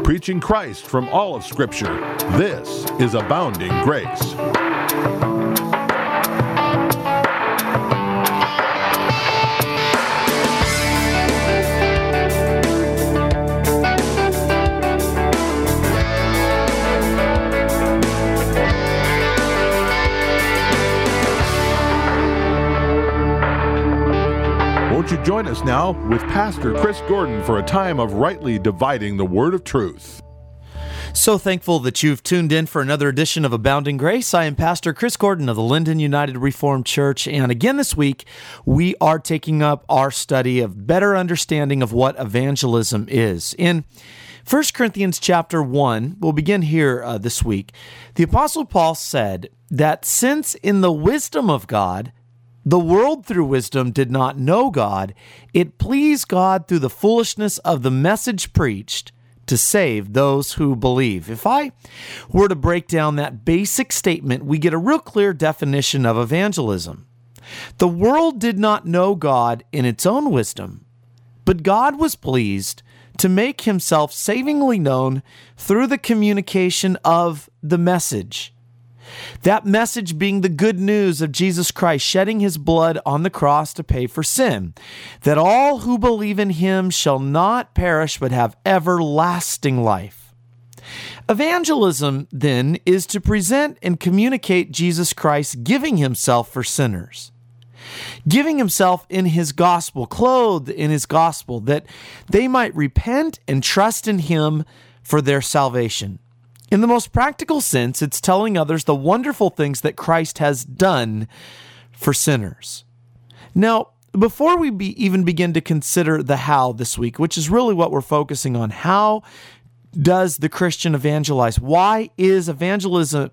preaching Christ from all of Scripture. This is Abounding Grace. Won't you join us now with Pastor Chris Gordon for a time of rightly dividing the word of truth. So thankful that you've tuned in for another edition of Abounding Grace. I am Pastor Chris Gordon of the Linden United Reformed Church, and again this week, we are taking up our study of better understanding of what evangelism is. In 1 Corinthians chapter 1, we'll begin here this week, the Apostle Paul said that since in the wisdom of God, the world through wisdom did not know God, it pleased God through the foolishness of the message preached to save those who believe. If I were to break down that basic statement, we get a real clear definition of evangelism. The world did not know God in its own wisdom, but God was pleased to make himself savingly known through the communication of the message. That message being the good news of Jesus Christ shedding his blood on the cross to pay for sin, that all who believe in him shall not perish but have everlasting life. Evangelism, then, is to present and communicate Jesus Christ giving himself for sinners, giving himself in his gospel, clothed in his gospel, that they might repent and trust in him for their salvation. In the most practical sense, it's telling others the wonderful things that Christ has done for sinners. Now, before we even begin to consider the how this week, which is really what we're focusing on, how does the Christian evangelize? Why is evangelism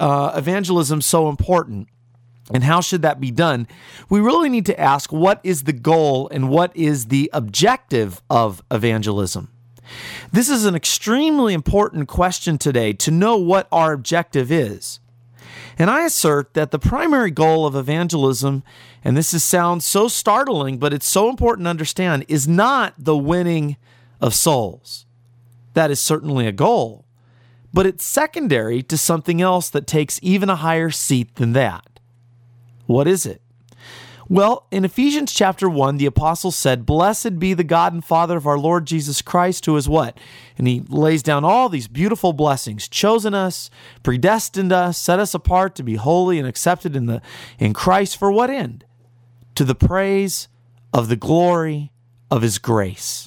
so important? And how should that be done? We really need to ask, what is the goal and what is the objective of evangelism? This is an extremely important question today, to know what our objective is. And I assert that the primary goal of evangelism, and this sounds so startling, but it's so important to understand, is not the winning of souls. That is certainly a goal, but it's secondary to something else that takes even a higher seat than that. What is it? Well, in Ephesians chapter 1, the apostle said, "Blessed be the God and Father of our Lord Jesus Christ, who is" what? And he lays down all these beautiful blessings: chosen us, predestined us, set us apart to be holy and accepted in Christ for what end? To the praise of the glory of his grace.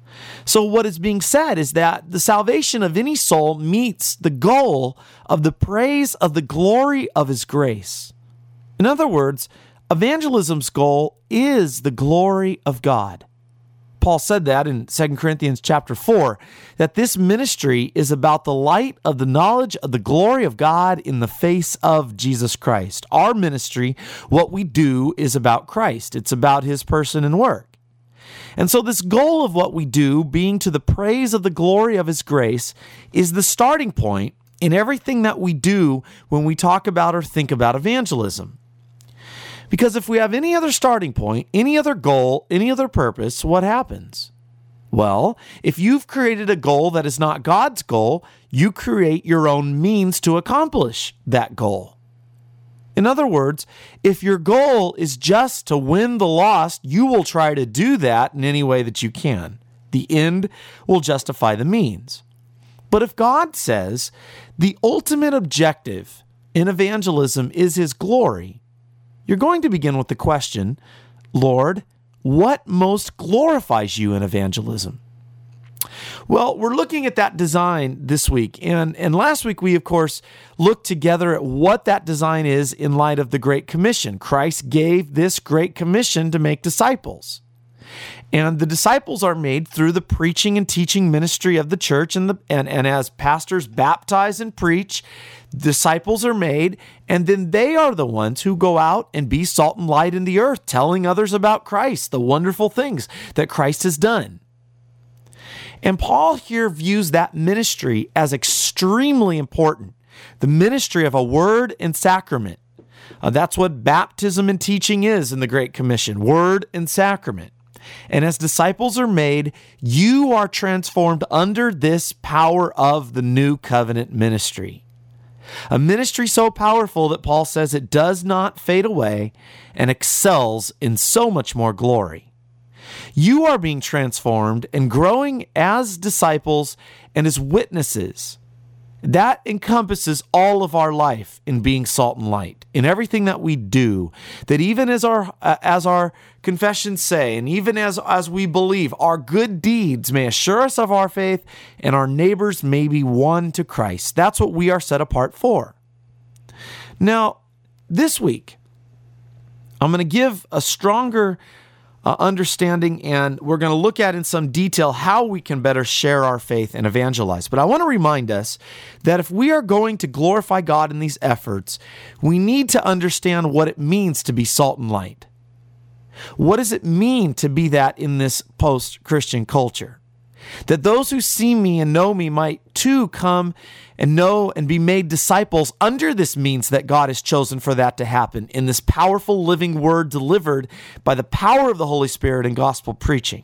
So what is being said is that the salvation of any soul meets the goal of the praise of the glory of his grace. In other words, evangelism's goal is the glory of God. Paul said that in 2 Corinthians chapter 4, that this ministry is about the light of the knowledge of the glory of God in the face of Jesus Christ. Our ministry, what we do, is about Christ. It's about his person and work. And so this goal of what we do, being to the praise of the glory of his grace, is the starting point in everything that we do when we talk about or think about evangelism. Because if we have any other starting point, any other goal, any other purpose, what happens? Well, if you've created a goal that is not God's goal, you create your own means to accomplish that goal. In other words, if your goal is just to win the lost, you will try to do that in any way that you can. The end will justify the means. But if God says the ultimate objective in evangelism is his glory, you're going to begin with the question, Lord, what most glorifies you in evangelism? Well, we're looking at that design this week. And last week, we, of course, looked together at what that design is in light of the Great Commission. Christ gave this Great Commission to make disciples. And the disciples are made through the preaching and teaching ministry of the church, and as pastors baptize and preach, disciples are made, and then they are the ones who go out and be salt and light in the earth, telling others about Christ, the wonderful things that Christ has done. And Paul here views that ministry as extremely important, the ministry of a word and sacrament. That's what baptism and teaching is in the Great Commission, word and sacrament. And as disciples are made, you are transformed under this power of the new covenant ministry. A ministry so powerful that Paul says it does not fade away and excels in so much more glory. You are being transformed and growing as disciples and as witnesses. That encompasses all of our life in being salt and light, in everything that we do, that even as our confessions say, and even as we believe, our good deeds may assure us of our faith, and our neighbors may be won to Christ. That's what we are set apart for. Now, this week, I'm going to give a stronger understanding, and we're going to look at in some detail how we can better share our faith and evangelize. But I want to remind us that if we are going to glorify God in these efforts, we need to understand what it means to be salt and light. What does it mean to be that in this post-Christian culture? That those who see me and know me might too come and know and be made disciples under this means that God has chosen for that to happen in this powerful living word delivered by the power of the Holy Spirit and gospel preaching.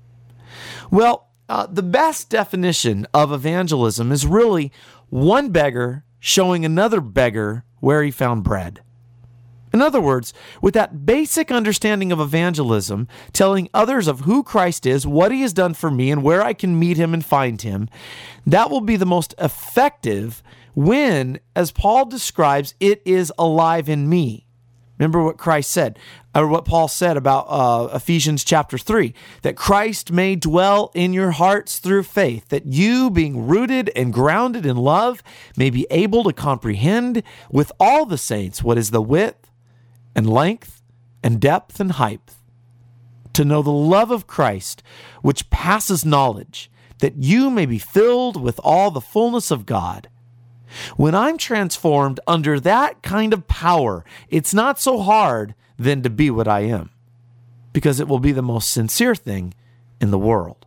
Well, the best definition of evangelism is really one beggar showing another beggar where he found bread. In other words, with that basic understanding of evangelism, telling others of who Christ is, what he has done for me, and where I can meet him and find him, that will be the most effective when, as Paul describes, it is alive in me. Remember what Christ said, or what Paul said about Ephesians chapter 3, that Christ may dwell in your hearts through faith, that you, being rooted and grounded in love, may be able to comprehend with all the saints what is the width and length and depth and height, to know the love of Christ, which passes knowledge, that you may be filled with all the fullness of God. When I'm transformed under that kind of power, it's not so hard then to be what I am, because it will be the most sincere thing in the world.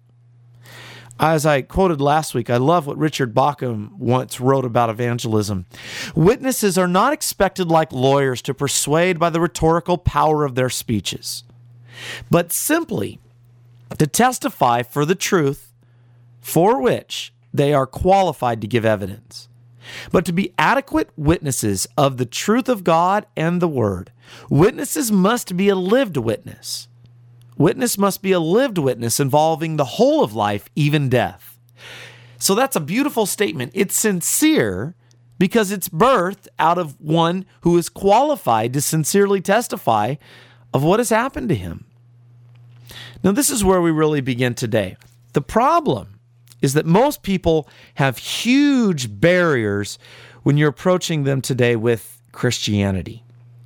As I quoted last week, I love what Richard Bauckham once wrote about evangelism. Witnesses are not expected like lawyers to persuade by the rhetorical power of their speeches, but simply to testify for the truth for which they are qualified to give evidence. But to be adequate witnesses of the truth of God and the Word, witnesses must be a lived witness. Witness must be a lived witness involving the whole of life, even death. So that's a beautiful statement. It's sincere because it's birthed out of one who is qualified to sincerely testify of what has happened to him. Now, this is where we really begin today. The problem is that most people have huge barriers when you're approaching them today with Christianity.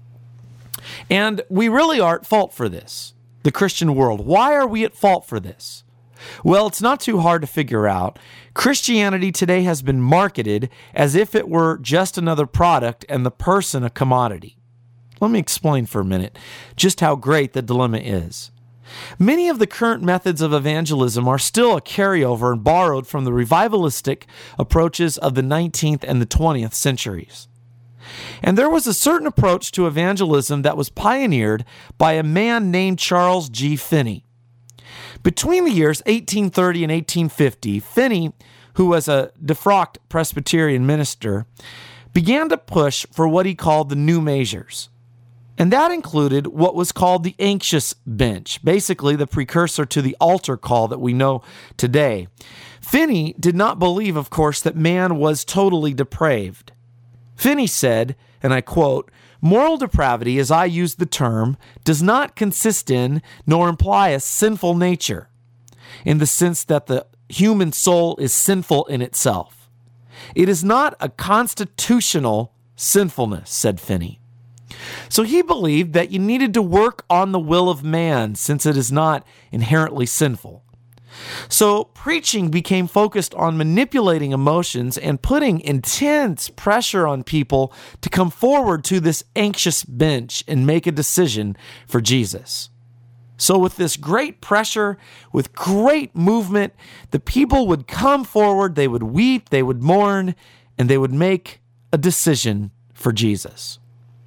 And we really are at fault for this. The Christian world. Why are we at fault for this? Well, it's not too hard to figure out. Christianity today has been marketed as if it were just another product and the person a commodity. Let me explain for a minute just how great the dilemma is. Many of the current methods of evangelism are still a carryover and borrowed from the revivalistic approaches of the 19th and the 20th centuries. And there was a certain approach to evangelism that was pioneered by a man named Charles G. Finney. Between the years 1830 and 1850, Finney, who was a defrocked Presbyterian minister, began to push for what he called the new measures. And that included what was called the anxious bench, basically the precursor to the altar call that we know today. Finney did not believe, of course, that man was totally depraved. Finney said, and I quote, "Moral depravity, as I use the term, does not consist in nor imply a sinful nature, in the sense that the human soul is sinful in itself. It is not a constitutional sinfulness," said Finney. So he believed that you needed to work on the will of man since it is not inherently sinful. So preaching became focused on manipulating emotions and putting intense pressure on people to come forward to this anxious bench and make a decision for Jesus. So with this great pressure, with great movement, the people would come forward, they would weep, they would mourn, and they would make a decision for Jesus.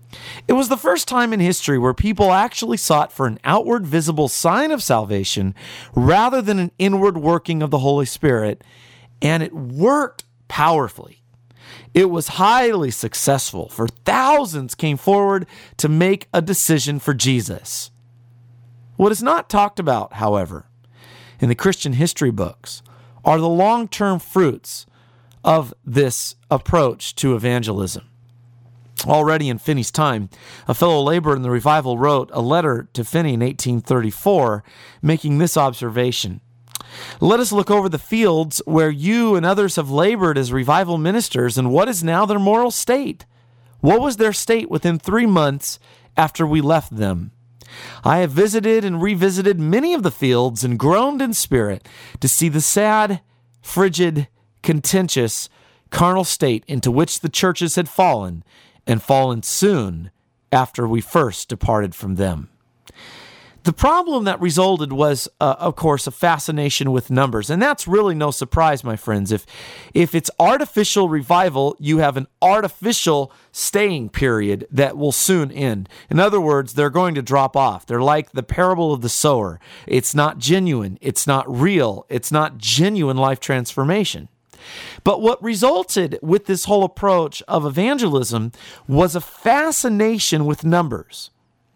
It was the first time in history where people actually sought for an outward visible sign of salvation rather than an inward working of the Holy Spirit, and it worked powerfully. It was highly successful, for thousands came forward to make a decision for Jesus. What is not talked about, however, in the Christian history books are the long-term fruits of this approach to evangelism. Already in Finney's time, a fellow laborer in the revival wrote a letter to Finney in 1834, making this observation: "Let us look over the fields where you and others have labored as revival ministers, and what is now their moral state? What was their state within 3 months after we left them? I have visited and revisited many of the fields and groaned in spirit to see the sad, frigid, contentious, carnal state into which the churches had fallen, and fallen soon after we first departed from them." The problem that resulted was, of course, a fascination with numbers. And that's really no surprise, my friends. If it's artificial revival, you have an artificial staying period that will soon end. In other words, they're going to drop off. They're like the parable of the sower. It's not genuine. It's not real. It's not genuine life transformation. But what resulted with this whole approach of evangelism was a fascination with numbers.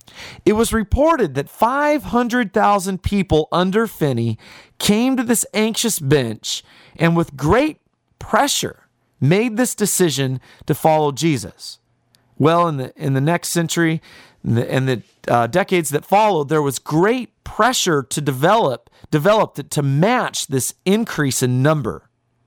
It was reported that 500,000 people under Finney came to this anxious bench and with great pressure made this decision to follow Jesus. Well, in the next century and the decades that followed, there was great pressure to develop to match this increase in number.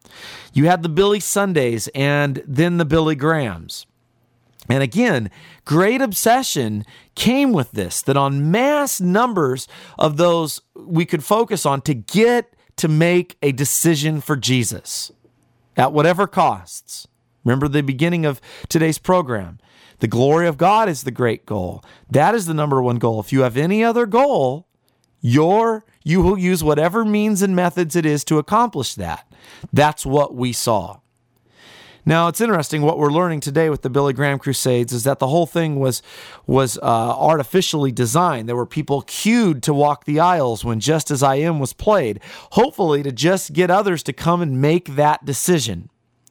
You had the Billy Sundays and then the Billy Grahams. And again, great obsession came with this, that on mass numbers of those we could focus on to get to make a decision for Jesus at whatever costs. Remember the beginning of today's program. The glory of God is the great goal. That is the number one goal. If you have any other goal, you will use whatever means and methods it is to accomplish that. That's what we saw. Now, it's interesting what we're learning today with the Billy Graham Crusades is that the whole thing was artificially designed. There were people cued to walk the aisles when Just As I Am was played, hopefully to just get others to come and make that decision.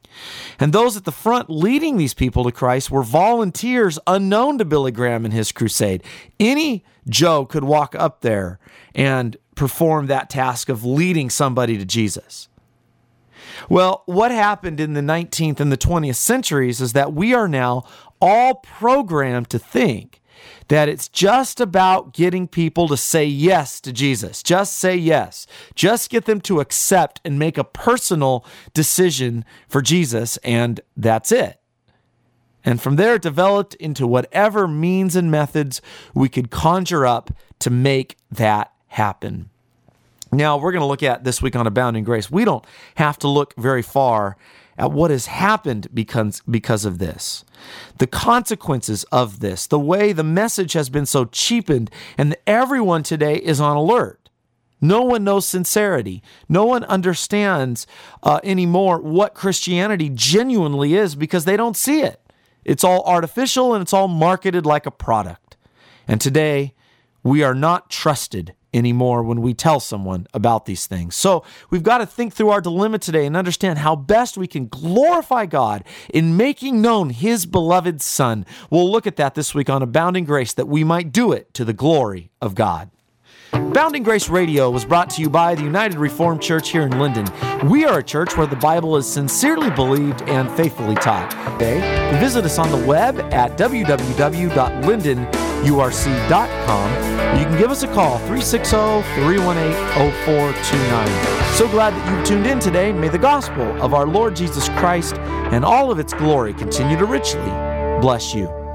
And those at the front leading these people to Christ were volunteers unknown to Billy Graham and his crusade. Any Joe could walk up there and perform that task of leading somebody to Jesus. Well, what happened in the 19th and the 20th centuries is that we are now all programmed to think that it's just about getting people to say yes to Jesus. Just say yes. Just get them to accept and make a personal decision for Jesus, and that's it. And from there, it developed into whatever means and methods we could conjure up to make that happen. Now, we're going to look at this week on Abounding Grace. We don't have to look very far at what has happened because of this. The consequences of this, the way the message has been so cheapened, and everyone today is on alert. No one knows sincerity. No one understands anymore what Christianity genuinely is because they don't see it. It's all artificial and it's all marketed like a product. And today, we are not trusted anymore when we tell someone about these things. So we've got to think through our dilemma today and understand how best we can glorify God in making known His beloved Son. We'll look at that this week on Abounding Grace, that we might do it to the glory of God. Abounding Grace Radio was brought to you by the United Reformed Church here in Linden. We are a church where the Bible is sincerely believed and faithfully taught. Today, visit us on the web at www.lindenurc.com. You can give us a call, 360-318-0429. So glad that you've tuned in today. May the gospel of our Lord Jesus Christ and all of its glory continue to richly bless you.